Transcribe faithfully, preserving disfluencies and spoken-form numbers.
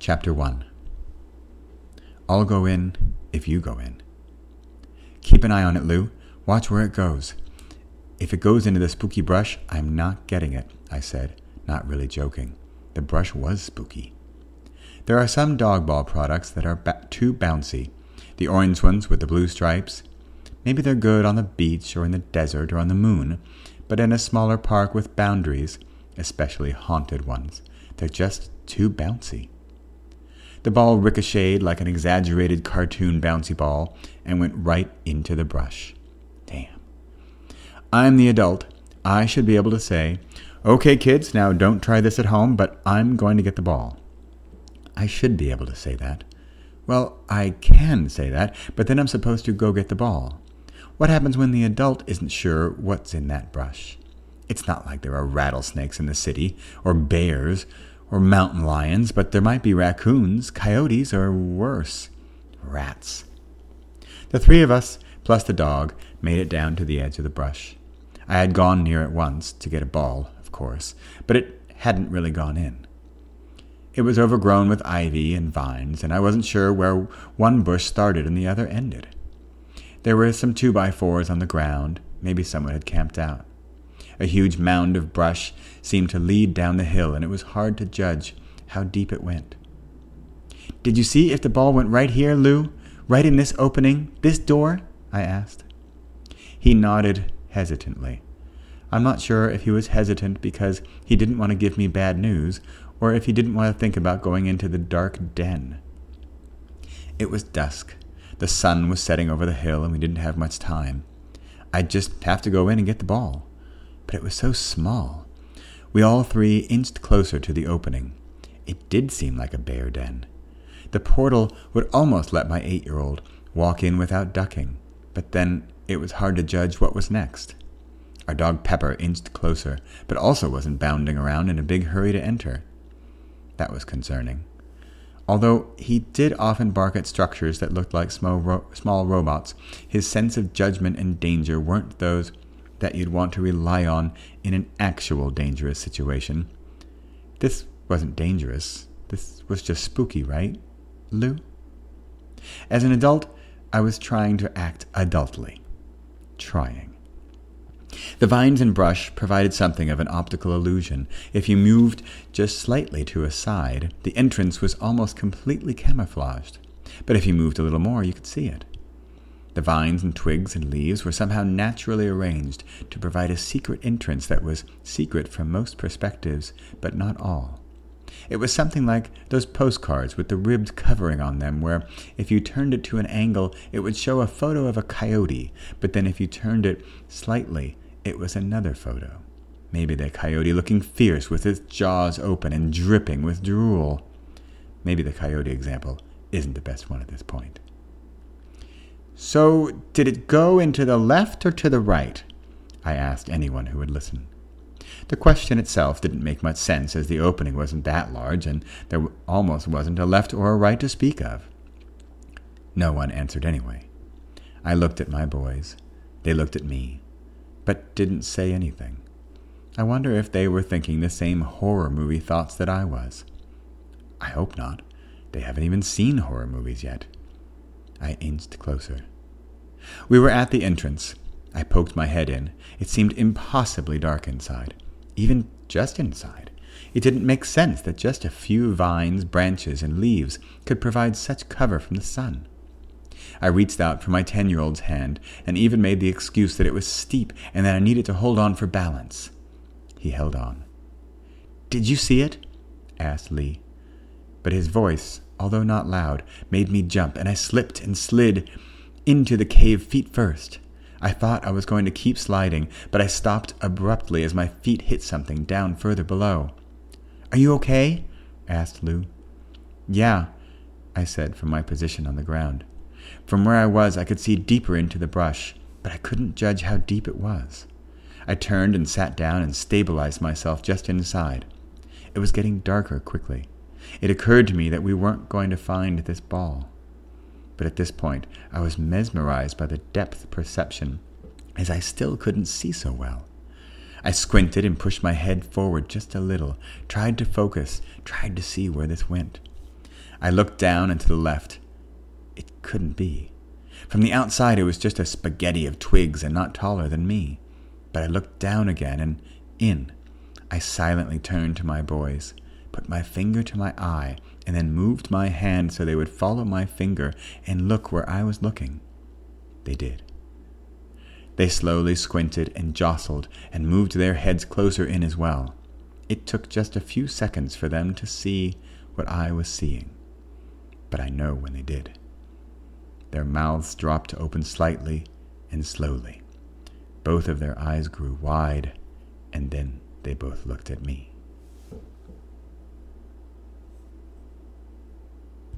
Chapter one. I'll go in if you go in. Keep an eye on it, Lou. Watch where it goes. If it goes into the spooky brush, I'm not getting it, I said, not really joking. The brush was spooky. There are some dog ball products that are ba- too bouncy. The orange ones with the blue stripes. Maybe they're good on the beach or in the desert or on the moon, but in a smaller park with boundaries, especially haunted ones, they're just too bouncy. The ball ricocheted like an exaggerated cartoon bouncy ball and went right into the brush. Damn. I'm the adult. I should be able to say, "Okay, kids, now don't try this at home, but I'm going to get the ball." I should be able to say that. Well, I can say that, but then I'm supposed to go get the ball. What happens when the adult isn't sure what's in that brush? It's not like there are rattlesnakes in the city, or bears, or mountain lions, but there might be raccoons, coyotes, or worse, rats. The three of us, plus the dog, made it down to the edge of the brush. I had gone near it once, to get a ball, of course, but it hadn't really gone in. It was overgrown with ivy and vines, and I wasn't sure where one bush started and the other ended. There were some two-by-fours on the ground. Maybe someone had camped out. A huge mound of brush seemed to lead down the hill, and it was hard to judge how deep it went. "Did you see if the ball went right here, Lou? Right in this opening? This door?" I asked. He nodded hesitantly. I'm not sure if he was hesitant because he didn't want to give me bad news, or if he didn't want to think about going into the dark den. It was dusk. The sun was setting over the hill, and we didn't have much time. I'd just have to go in and get the ball. But it was so small. We all three inched closer to the opening. It did seem like a bear den. The portal would almost let my eight-year-old walk in without ducking, but then it was hard to judge what was next. Our dog Pepper inched closer, but also wasn't bounding around in a big hurry to enter. That was concerning. Although he did often bark at structures that looked like small, ro- small robots, his sense of judgment and danger weren't those that you'd want to rely on in an actual dangerous situation. This wasn't dangerous. This was just spooky, right, Lou? As an adult, I was trying to act adultly. Trying. The vines and brush provided something of an optical illusion. If you moved just slightly to a side, the entrance was almost completely camouflaged. But if you moved a little more, you could see it. The vines and twigs and leaves were somehow naturally arranged to provide a secret entrance that was secret from most perspectives, but not all. It was something like those postcards with the ribbed covering on them, where if you turned it to an angle, it would show a photo of a coyote, but then if you turned it slightly, it was another photo. Maybe the coyote looking fierce with its jaws open and dripping with drool. Maybe the coyote example isn't the best one at this point. "So, did it go into the left or to the right?" I asked anyone who would listen. The question itself didn't make much sense, as the opening wasn't that large, and there almost wasn't a left or a right to speak of. No one answered anyway. I looked at my boys. They looked at me, but didn't say anything. I wonder if they were thinking the same horror movie thoughts that I was. I hope not. They haven't even seen horror movies yet. I inched closer. We were at the entrance. I poked my head in. It seemed impossibly dark inside, even just inside. It didn't make sense that just a few vines, branches, and leaves could provide such cover from the sun. I reached out for my ten-year-old's hand and even made the excuse that it was steep and that I needed to hold on for balance. He held on. "Did you see it?" asked Lee. But his voice, although not loud, made me jump, and I slipped and slid into the cave feet first. I thought I was going to keep sliding, but I stopped abruptly as my feet hit something down further below. "Are you okay?" asked Lou. "Yeah," I said from my position on the ground. From where I was, I could see deeper into the brush, but I couldn't judge how deep it was. I turned and sat down and stabilized myself just inside. It was getting darker quickly. It occurred to me that we weren't going to find this ball. But at this point, I was mesmerized by the depth perception, as I still couldn't see so well. I squinted and pushed my head forward just a little, tried to focus, tried to see where this went. I looked down and to the left. It couldn't be. From the outside it was just a spaghetti of twigs and not taller than me. But I looked down again and in. I silently turned to my boys, put my finger to my eye, and then moved my hand so they would follow my finger and look where I was looking. They did. They slowly squinted and jostled and moved their heads closer in as well. It took just a few seconds for them to see what I was seeing, but I know when they did. Their mouths dropped open slightly and slowly. Both of their eyes grew wide, and then they both looked at me.